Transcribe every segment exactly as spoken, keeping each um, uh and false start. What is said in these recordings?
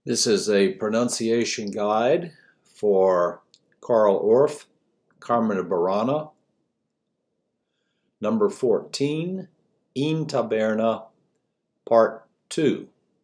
This is a pronunciation guide for Carl Orff, Carmen de Burana. Number fourteen, In Taberna, Part two.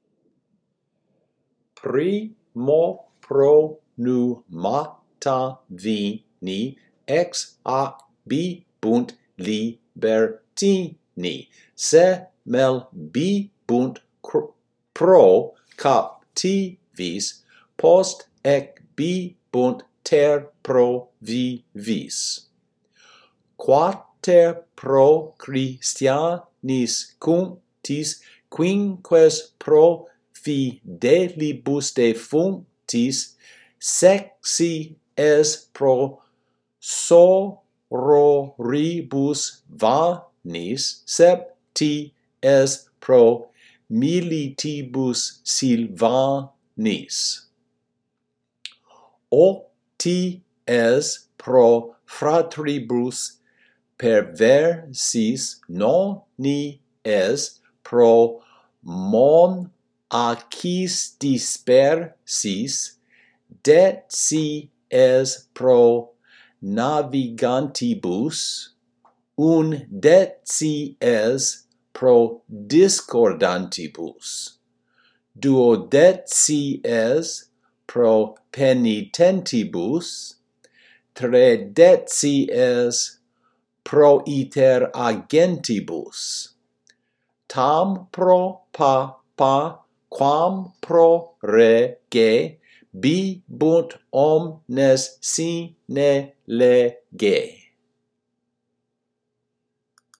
Primo pro numata vini ex abibunt libertini, se melbibunt pro captivis, post ecbibunt ter pro vivis. Quater pro Christianis cuntis, quinques pro fidelibus defunctis, sexi es pro sororibus vanis, septi es pro militibus Silvanis. Octi es pro fratribus perversis, noni es pro monacis dispersis, deci es pro navigantibus, undeci es pro discordantibus, duodeci es pro penitentibus, trideci es pro iter agentibus, tam pro papa quam pro rege bibunt omnes sine lege.